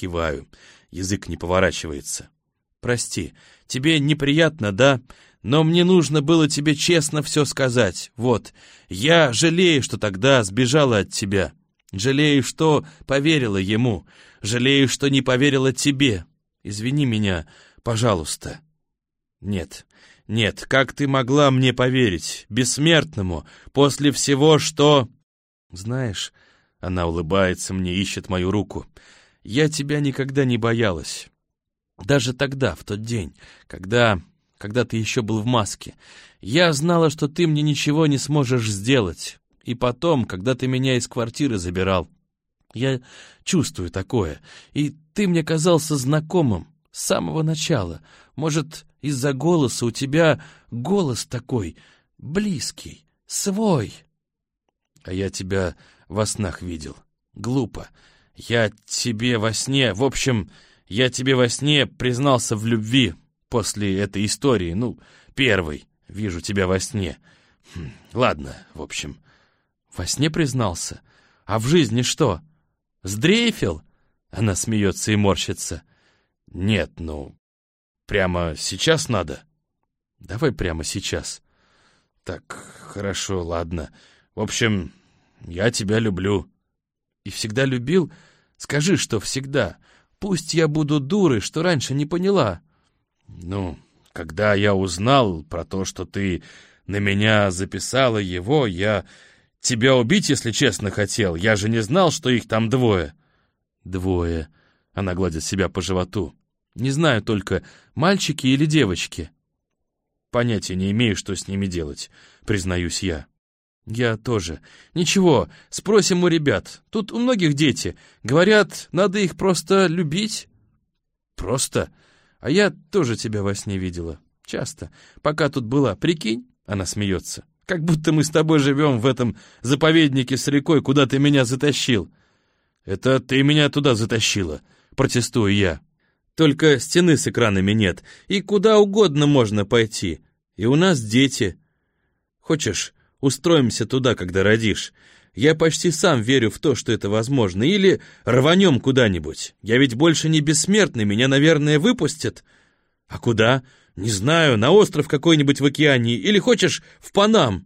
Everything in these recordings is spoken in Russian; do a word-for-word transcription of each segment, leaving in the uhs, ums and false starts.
Киваю. Язык не поворачивается. «Прости, тебе неприятно, да? Но мне нужно было тебе честно все сказать. Вот, я жалею, что тогда сбежала от тебя. Жалею, что поверила ему. Жалею, что не поверила тебе. Извини меня, пожалуйста». «Нет, нет, как ты могла мне поверить, бессмертному, после всего, что...» «Знаешь...» — она улыбается мне, ищет мою руку. «Я тебя никогда не боялась. Даже тогда, в тот день, когда... когда ты еще был в маске. Я знала, что ты мне ничего не сможешь сделать. И потом, когда ты меня из квартиры забирал. Я чувствую такое. И ты мне казался знакомым с самого начала. Может, из-за голоса у тебя голос такой близкий, свой. А я тебя во снах видел. Глупо. Я тебе во сне... В общем, я тебе во сне признался в любви после этой истории. Ну, первой. Вижу тебя во сне. Хм, ладно, в общем. Во сне признался? А в жизни что? Сдрейфил? Она смеется и морщится. Нет, ну... Прямо сейчас надо? Давай прямо сейчас. Так, хорошо, ладно. В общем, я тебя люблю. И всегда любил? Скажи, что всегда. Пусть я буду дурой, что раньше не поняла. Ну, когда я узнал про то, что ты на меня записала его, я тебя убить, если честно, хотел. Я же не знал, что их там двое. Двое. Она гладит себя по животу. Не знаю только, мальчики или девочки. Понятия не имею, что с ними делать, признаюсь я. Я тоже. Ничего, спросим у ребят. Тут у многих дети. Говорят, надо их просто любить. Просто? А я тоже тебя во сне видела. Часто. Пока тут была. Прикинь? Она смеется. Как будто мы с тобой живем в этом заповеднике с рекой, куда ты меня затащил. Это ты меня туда затащила, протестую я. Только стены с экранами нет, и куда угодно можно пойти. И у нас дети. Хочешь, устроимся туда, когда родишь? Я почти сам верю в то, что это возможно. Или рванем куда-нибудь. Я ведь больше не бессмертный, меня, наверное, выпустят. А куда? Не знаю, на остров какой-нибудь в океане. Или хочешь, в Панам?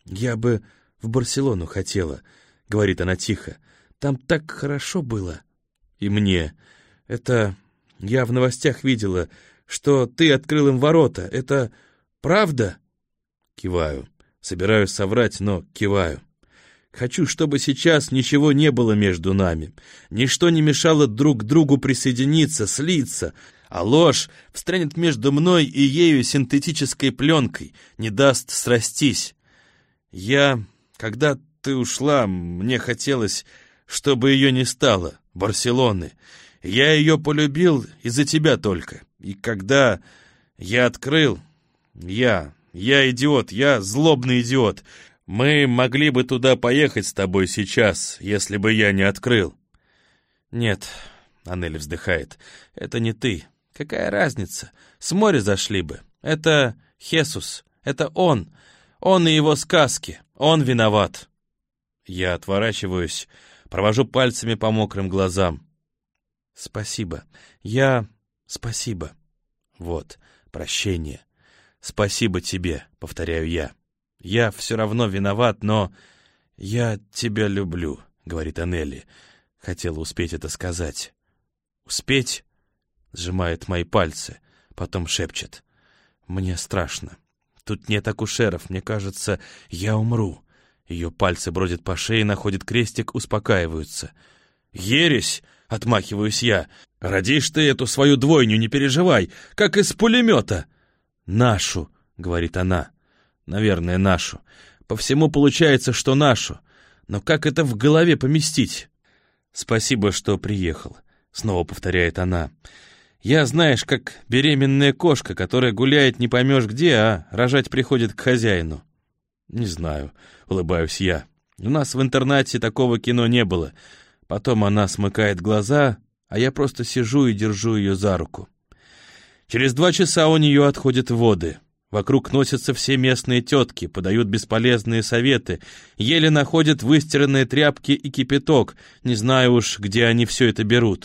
Я бы в Барселону хотела, говорит она тихо. Там так хорошо было. И мне. Это... Я в новостях видела, что ты открыл им ворота. Это правда? Киваю. Собираюсь соврать, но киваю. Хочу, чтобы сейчас ничего не было между нами. Ничто не мешало друг другу присоединиться, слиться. А ложь встрянет между мной и ею синтетической пленкой, не даст срастись. Я... Когда ты ушла, мне хотелось, чтобы ее не стало, Барселоны. Я ее полюбил из-за тебя только. И когда я открыл... Я... Я идиот, я злобный идиот. Мы могли бы туда поехать с тобой сейчас, если бы я не открыл. Нет, Аннели вздыхает, это не ты. Какая разница? С моря зашли бы. Это Хесус, это он. Он и его сказки. Он виноват. Я отворачиваюсь, провожу пальцами по мокрым глазам. Спасибо. Я... Спасибо. Вот, прощение. Спасибо тебе, повторяю я. Я все равно виноват, но... Я тебя люблю, говорит Аннели. Хотела успеть это сказать. Успеть? Сжимает мои пальцы, потом шепчет. Мне страшно. Тут нет акушеров, мне кажется, я умру. Ее пальцы бродят по шее, находят крестик, успокаиваются. Ересь! Отмахиваюсь я. Родишь ты эту свою двойню, не переживай, как из пулемета. Нашу, говорит она. Наверное, нашу. По всему получается, что нашу. Но как это в голове поместить? Спасибо, что приехал, снова повторяет она. Я, знаешь, как беременная кошка, которая гуляет не поймешь где, а рожать приходит к хозяину. Не знаю, улыбаюсь я. У нас в интернате такого кино не было. Потом она смыкает глаза, а я просто сижу и держу ее за руку. Через два часа у нее отходят воды. Вокруг носятся все местные тетки, подают бесполезные советы, еле находят выстиранные тряпки и кипяток, не знаю уж, где они все это берут.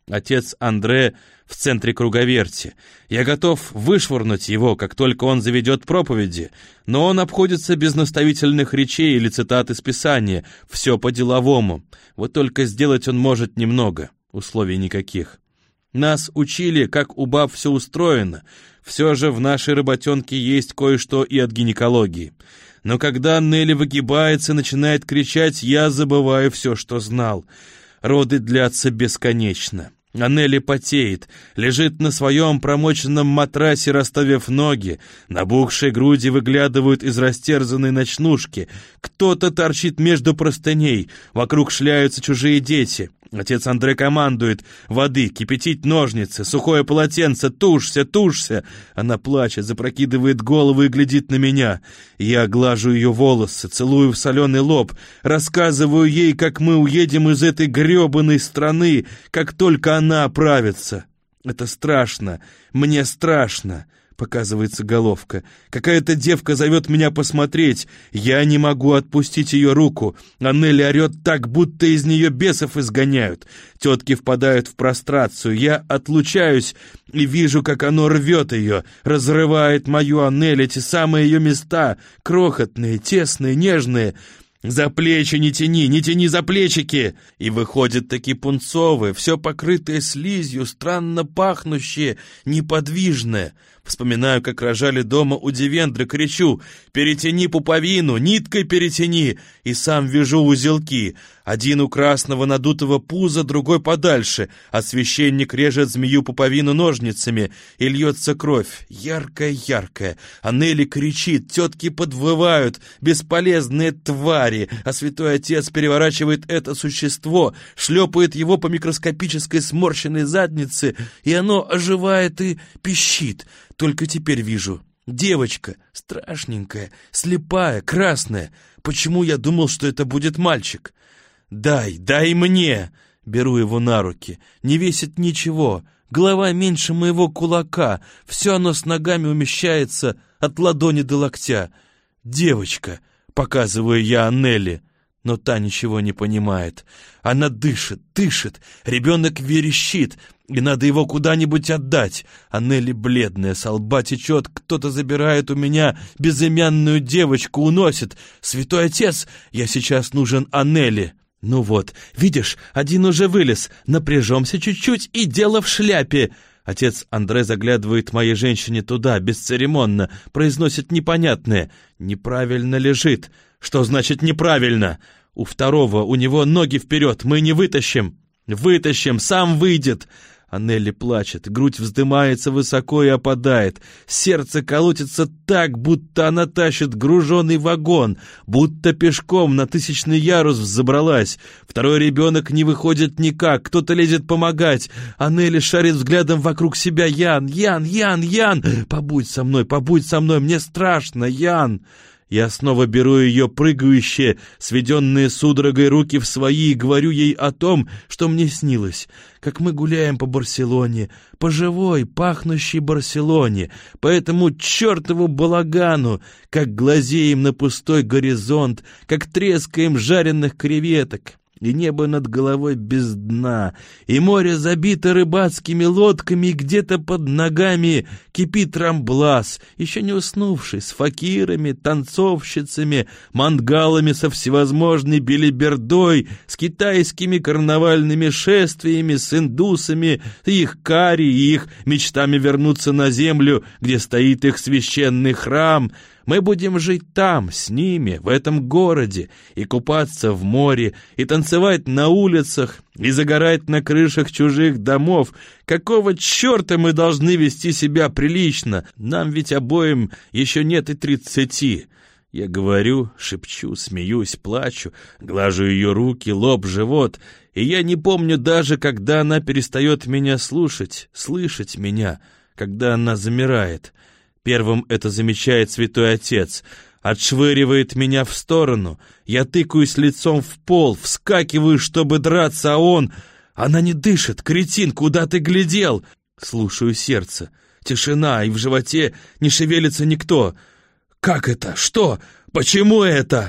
Отец Андре в центре круговерти. Я готов вышвырнуть его, как только он заведет проповеди, но он обходится без наставительных речей или цитат из Писания, все по-деловому. Вот только сделать он может немного, условий никаких. Нас учили, как у баб все устроено, все же в нашей работенке есть кое-что и от гинекологии. Но когда Нелли выгибается и начинает кричать, я забываю все, что знал. Роды длятся бесконечно. А Нелли потеет, лежит на своем промоченном матрасе, расставив ноги. Набухшие груди выглядывают из растерзанной ночнушки. Кто-то торчит между простыней. Вокруг шляются чужие дети. Отец Андре командует: воды, кипятить ножницы, сухое полотенце, тушься, тушься. Она плачет, запрокидывает голову и глядит на меня. Я глажу ее волосы, целую в соленый лоб, рассказываю ей, как мы уедем из этой гребаной страны, как только она оправится. Это страшно, мне страшно. Показывается головка. Какая-то девка зовет меня посмотреть. Я не могу отпустить ее руку. А Нелли орет так, будто из нее бесов изгоняют. Тетки впадают в прострацию. Я отлучаюсь и вижу, как оно рвет ее, разрывает мою Анель, эти самые ее места, крохотные, тесные, нежные. «За плечи не тяни, не тяни за плечики!» И выходят такие пунцовые, все покрытые слизью, странно пахнущие, неподвижные. Вспоминаю, как рожали дома у Девендры, кричу: «Перетяни пуповину, ниткой перетяни!» И сам вяжу узелки. Один у красного надутого пуза, другой подальше, а священник режет змею пуповину ножницами, и льется кровь, яркая-яркая. А Нелли кричит, тетки подвывают, бесполезные твари, а святой отец переворачивает это существо, шлепает его по микроскопической сморщенной заднице, и оно оживает и пищит. Только теперь вижу. Девочка, страшненькая, слепая, красная. Почему я думал, что это будет мальчик? «Дай, дай мне!» Беру его на руки. Не весит ничего. Голова меньше моего кулака. Все оно с ногами умещается от ладони до локтя. «Девочка!» — показываю я Аннелли. Но та ничего не понимает. Она дышит, дышит. Ребенок верещит, и надо его куда-нибудь отдать. Аннелли бледная, со лба течет. Кто-то забирает у меня безымянную девочку, уносит. «Святой отец, я сейчас нужен Аннелли!» «Ну вот, видишь, один уже вылез. Напряжемся чуть-чуть, и дело в шляпе!» Отец Андре заглядывает моей женщине туда, бесцеремонно, произносит непонятное. «Неправильно лежит». «Что значит неправильно?» «У второго, у него ноги вперед, мы не вытащим». «Вытащим, сам выйдет». Аннелли плачет, грудь вздымается высоко и опадает. Сердце колотится так, будто она тащит груженый вагон, будто пешком на тысячный ярус взобралась. Второй ребенок не выходит никак, кто-то лезет помогать. Аннелли шарит взглядом вокруг себя. «Ян, Ян, Ян, Ян! Побудь со мной, побудь со мной, мне страшно, Ян!» Я снова беру ее прыгающие, сведенные судорогой руки в свои и говорю ей о том, что мне снилось, как мы гуляем по Барселоне, по живой, пахнущей Барселоне, по этому чертову балагану, как глазеем на пустой горизонт, как трескаем жареных креветок. И небо над головой без дна, и море забито рыбацкими лодками, и где-то под ногами кипит Рамблас, еще не уснувший, с факирами, танцовщицами, мангалами со всевозможной белибердой, с китайскими карнавальными шествиями, с индусами, их кари и их мечтами вернуться на землю, где стоит их священный храм. Мы будем жить там, с ними, в этом городе, и купаться в море, и танцевать на улицах, и загорать на крышах чужих домов. Какого черта мы должны вести себя прилично? Нам ведь обоим еще нет и тридцати. Я говорю, шепчу, смеюсь, плачу, глажу ее руки, лоб, живот, и я не помню даже, когда она перестает меня слушать, слышать меня, когда она замирает. Первым это замечает святой отец, отшвыривает меня в сторону. Я тыкаюсь лицом в пол, вскакиваю, чтобы драться, а он... Она не дышит, кретин, куда ты глядел? Слушаю сердце. Тишина, и в животе не шевелится никто. Как это? Что? Почему это?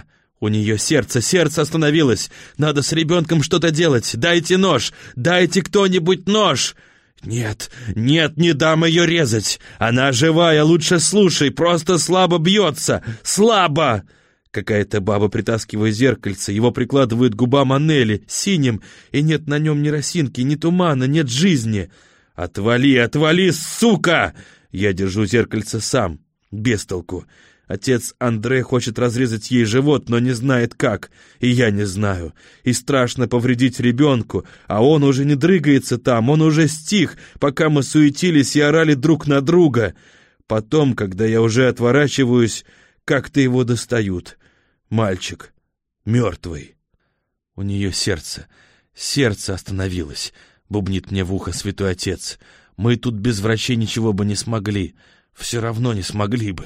У нее сердце, сердце остановилось. Надо с ребенком что-то делать. Дайте нож! Дайте кто-нибудь нож! Нет, нет, не дам ее резать. Она живая, лучше слушай, просто слабо бьется. Слабо! Какая-то баба притаскивает зеркальце, его прикладывает к губам Аннели, синим, и нет на нем ни росинки, ни тумана, нет жизни. Отвали, отвали, сука! Я держу зеркальце сам, без толку. Отец Андре хочет разрезать ей живот, но не знает как, и я не знаю. И страшно повредить ребенку, а он уже не дрыгается там, он уже стих, пока мы суетились и орали друг на друга. Потом, когда я уже отворачиваюсь, как-то его достают. Мальчик, мертвый. У нее сердце, сердце остановилось, бубнит мне в ухо святой отец. Мы тут без врачей ничего бы не смогли, все равно не смогли бы.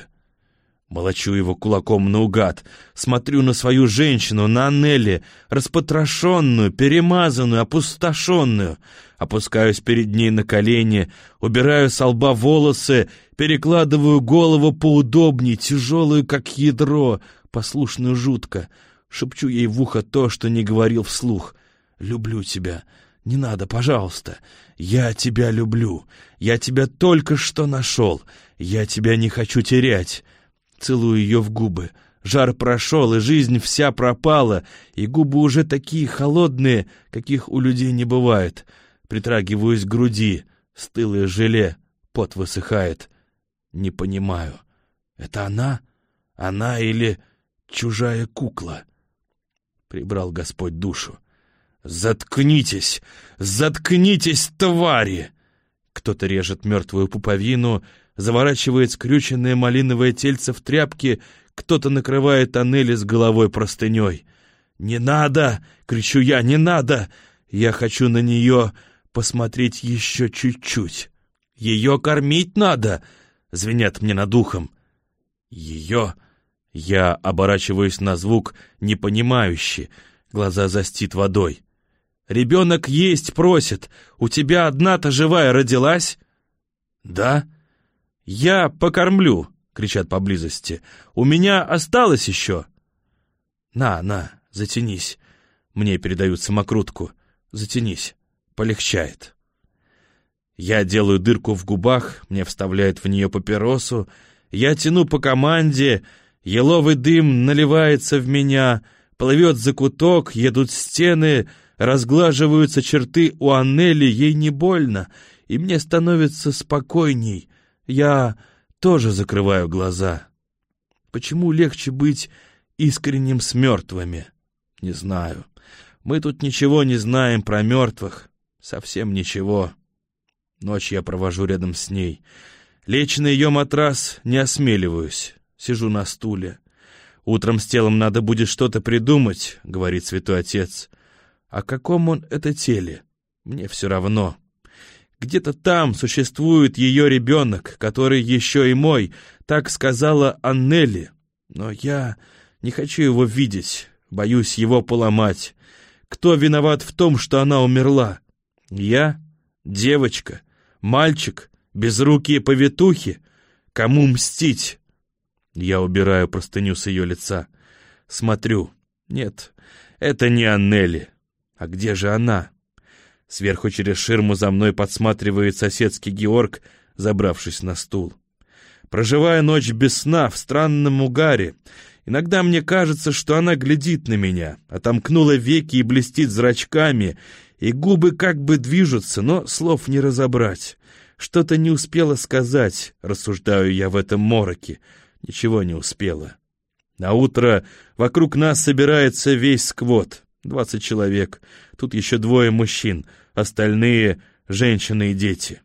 Молочу его кулаком наугад, смотрю на свою женщину, на Аннели, распотрошенную, перемазанную, опустошенную. Опускаюсь перед ней на колени, убираю со лба волосы, перекладываю голову поудобней, тяжелую, как ядро, послушную жутко. Шепчу ей в ухо то, что не говорил вслух. «Люблю тебя. Не надо, пожалуйста. Я тебя люблю. Я тебя только что нашел. Я тебя не хочу терять». Целую ее в губы. Жар прошел, и жизнь вся пропала, и губы уже такие холодные, каких у людей не бывает. Притрагиваюсь к груди, стылое желе, пот высыхает. Не понимаю, это она? Она или чужая кукла? Прибрал Господь душу. «Заткнитесь! Заткнитесь, твари!» Кто-то режет мертвую пуповину, заворачивает скрюченное малиновое тельце в тряпки, кто-то накрывает Аннели с головой простыней. «Не надо!» — кричу я, «не надо!» Я хочу на нее посмотреть еще чуть-чуть. «Ее кормить надо!» — звенят мне над ухом. «Ее...» Я оборачиваюсь на звук, непонимающе, глаза застит водой. «Ребенок есть просит, у тебя одна-то живая родилась?» «Да?» «Я покормлю!» — кричат поблизости. «У меня осталось еще!» «На, на, затянись!» Мне передают самокрутку. «Затянись, полегчает!» Я делаю дырку в губах, мне вставляют в нее папиросу. Я тяну по команде, еловый дым наливается в меня, плывет закуток, едут стены, разглаживаются черты у Аннели, ей не больно, и мне становится спокойней. Я тоже закрываю глаза. Почему легче быть искренним с мертвыми? Не знаю. Мы тут ничего не знаем про мертвых. Совсем ничего. Ночь я провожу рядом с ней. Лечь на ее матрас не осмеливаюсь. Сижу на стуле. Утром с телом надо будет что-то придумать, говорит святой отец. О каком он это теле? Мне все равно. Где-то там существует ее ребенок, который еще и мой, так сказала Аннели. Но я не хочу его видеть, боюсь его поломать. Кто виноват в том, что она умерла? Я? Девочка? Мальчик? Безрукие повитухи? Кому мстить? Я убираю простыню с ее лица. Смотрю. Нет, это не Аннели. А где же она? Сверху через ширму за мной подсматривает соседский Георг, забравшись на стул. Проживая ночь без сна в странном угаре, иногда мне кажется, что она глядит на меня, отомкнула веки и блестит зрачками, и губы как бы движутся, но слов не разобрать. Что-то не успела сказать, рассуждаю я в этом мороке. Ничего не успела. Наутро вокруг нас собирается весь сквот. Двадцать человек. Тут еще двое мужчин. Остальные — женщины и дети.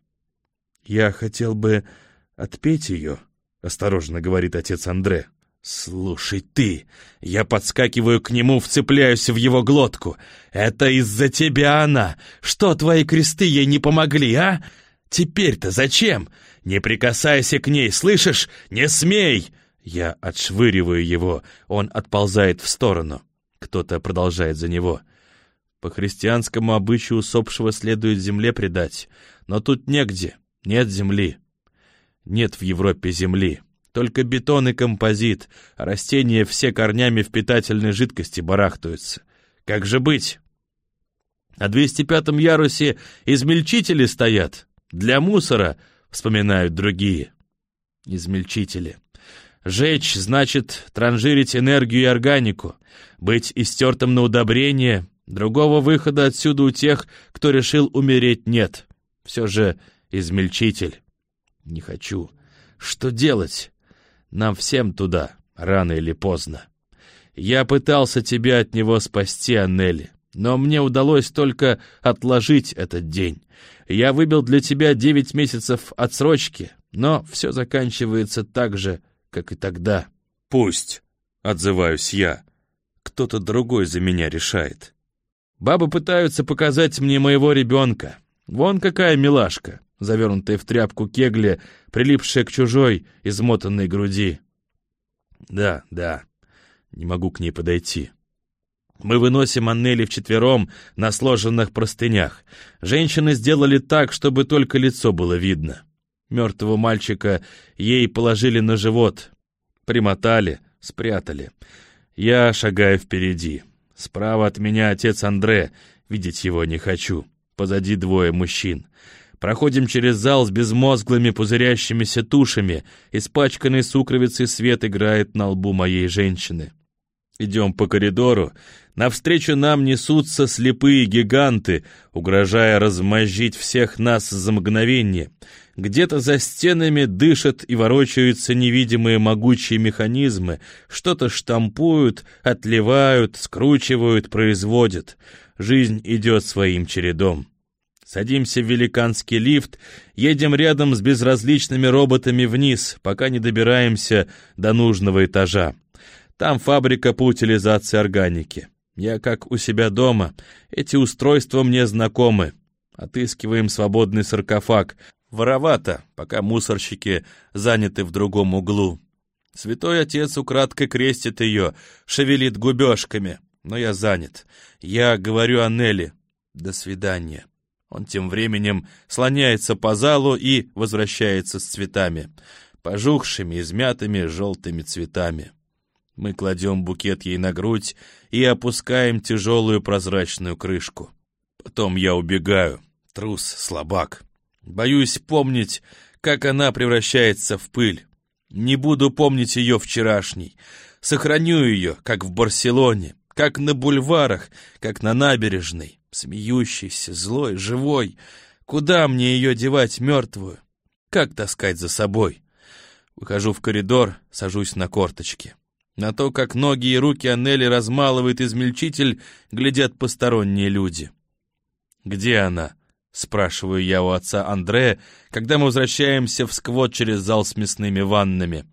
«Я хотел бы отпеть ее», — осторожно говорит отец Андре. «Слушай ты!» Я подскакиваю к нему, вцепляюсь в его глотку. «Это из-за тебя она! Что твои кресты ей не помогли, а? Теперь-то зачем? Не прикасайся к ней, слышишь? Не смей!» Я отшвыриваю его, он отползает в сторону. Кто-то продолжает за него. По христианскому обычаю усопшего следует земле предать, но тут негде, нет земли. Нет в Европе земли, Только бетон и композит, а растения все корнями в питательной жидкости барахтаются. Как же быть? На двести пятом ярусе измельчители стоят. Для мусора, вспоминают другие. Измельчители. Жечь значит транжирить энергию и органику, быть истертым на удобрение. Другого выхода отсюда у тех, кто решил умереть, нет. Все же измельчитель. Не хочу. Что делать? Нам всем туда, рано или поздно. Я пытался тебя от него спасти, Аннели, но мне удалось только отложить этот день. Я выбил для тебя девять месяцев отсрочки, но все заканчивается так же, как и тогда. Пусть, отзываюсь я, кто-то другой за меня решает. Бабы пытаются показать мне моего ребенка. Вон какая милашка, завернутая в тряпку кегли, прилипшая к чужой, измотанной груди. Да, да, не могу к ней подойти. Мы выносим Аннели вчетвером на сложенных простынях. Женщины сделали так, чтобы только лицо было видно. Мертвого мальчика ей положили на живот, примотали, спрятали. Я шагаю впереди. Справа от меня отец Андре, видеть его не хочу. Позади двое мужчин. Проходим через зал с безмозглыми пузырящимися тушами. Испачканный сукровицей свет играет на лбу моей женщины. Идем по коридору. Навстречу нам несутся слепые гиганты, угрожая размозжить всех нас за мгновение. Где-то за стенами дышат и ворочаются невидимые могучие механизмы, что-то штампуют, отливают, скручивают, производят. Жизнь идет своим чередом. Садимся в великанский лифт, едем рядом с безразличными роботами вниз, пока не добираемся до нужного этажа. Там фабрика по утилизации органики. Я как у себя дома, эти устройства мне знакомы. Отыскиваем свободный саркофаг. Воровато, пока мусорщики заняты в другом углу. Святой отец украдкой крестит ее, шевелит губежками. Но я занят. Я говорю Аннели: «До свидания». Он тем временем слоняется по залу и возвращается с цветами. Пожухшими, измятыми желтыми цветами. Мы кладем букет ей на грудь и опускаем тяжелую прозрачную крышку. Потом я убегаю. Трус, слабак. Боюсь помнить, как она превращается в пыль. Не буду помнить ее вчерашней. Сохраню ее, как в Барселоне, как на бульварах, как на набережной. Смеющийся, злой, живой. Куда мне ее девать мертвую? Как таскать за собой? Выхожу в коридор, сажусь на корточки. На то, как ноги и руки Аннели размалывает измельчитель, глядят посторонние люди. «Где она?» — спрашиваю я у отца Андре, когда мы возвращаемся в сквот через зал с мясными ваннами.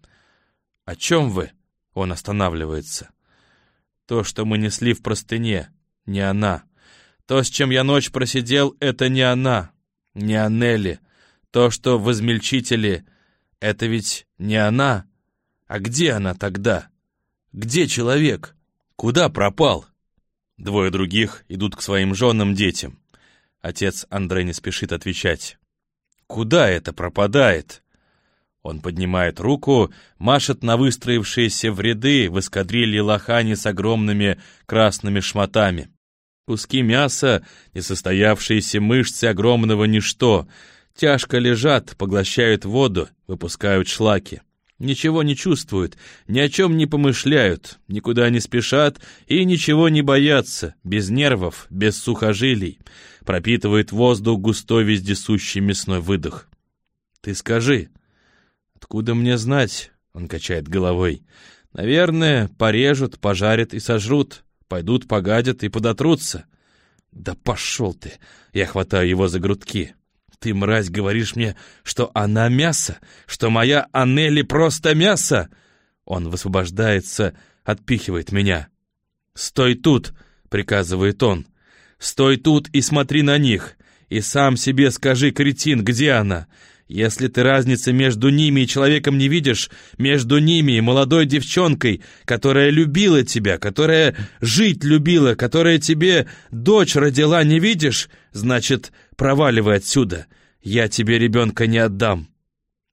«О чем вы?» — он останавливается. «То, что мы несли в простыне, не она. То, с чем я ночь просидел, это не она, не Аннели. То, что в измельчителе, это ведь не она. А где она тогда? Где человек? Куда пропал?» Двое других идут к своим женам, детям. Отец Андре не спешит отвечать. «Куда это пропадает?» Он поднимает руку, машет на выстроившиеся в ряды в эскадрилье лохани с огромными красными шматами. Куски мяса, несостоявшиеся мышцы огромного ничто, тяжко лежат, поглощают воду, выпускают шлаки. Ничего не чувствуют, ни о чем не помышляют, никуда не спешат и ничего не боятся, без нервов, без сухожилий. Пропитывает воздух густой вездесущий мясной выдох. «Ты скажи». «Откуда мне знать?» — он качает головой. «Наверное, порежут, пожарят и сожрут, пойдут, погадят и подотрутся». «Да пошел ты!» — я хватаю его за грудки. «Ты, мразь, говоришь мне, что она мясо? Что моя Аннели просто мясо?» Он высвобождается, отпихивает меня. «Стой тут!» — приказывает он. «Стой тут и смотри на них. И сам себе скажи, кретин, где она? Если ты разницы между ними и человеком не видишь, между ними и молодой девчонкой, которая любила тебя, которая жить любила, которая тебе дочь родила, не видишь, значит, проваливай отсюда. Я тебе ребенка не отдам».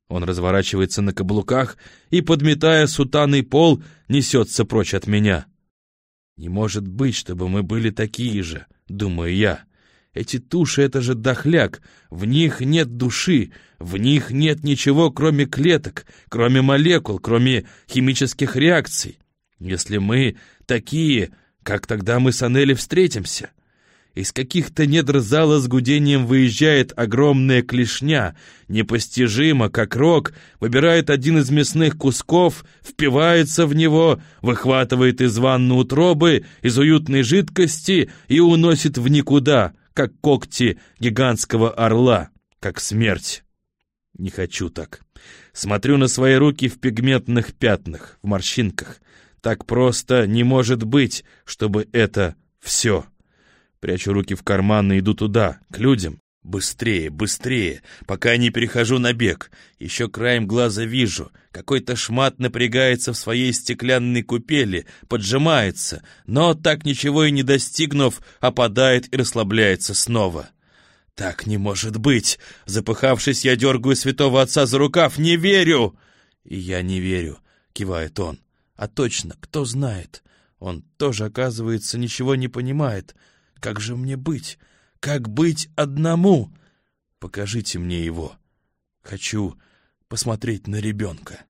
Он разворачивается на каблуках и, подметая сутаный пол, несется прочь от меня. «Не может быть, чтобы мы были такие же», — думаю я. «Эти туши — это же дохляк, в них нет души, в них нет ничего, кроме клеток, кроме молекул, кроме химических реакций. Если мы такие, как тогда мы с Анели встретимся?» Из каких-то недр зала с гудением выезжает огромная клешня, непостижимо, как рог, выбирает один из мясных кусков, впивается в него, выхватывает из ванны утробы, из уютной жидкости и уносит в никуда, как когти гигантского орла, как смерть. Не хочу так. Смотрю на свои руки в пигментных пятнах, в морщинках. Так просто не может быть, чтобы это все. Прячу руки в карманы и иду туда, к людям. Быстрее, быстрее, пока не перехожу на бег. Еще краем глаза вижу, какой-то шмат напрягается в своей стеклянной купели, поджимается, но, так ничего и не достигнув, опадает и расслабляется снова. «Так не может быть!» Запыхавшись, я дергаю святого отца за рукав. «Не верю!» «И я не верю», — кивает он. «А точно, кто знает? Он тоже, оказывается, ничего не понимает. Как же мне быть? Как быть одному? Покажите мне его. Хочу посмотреть на ребенка».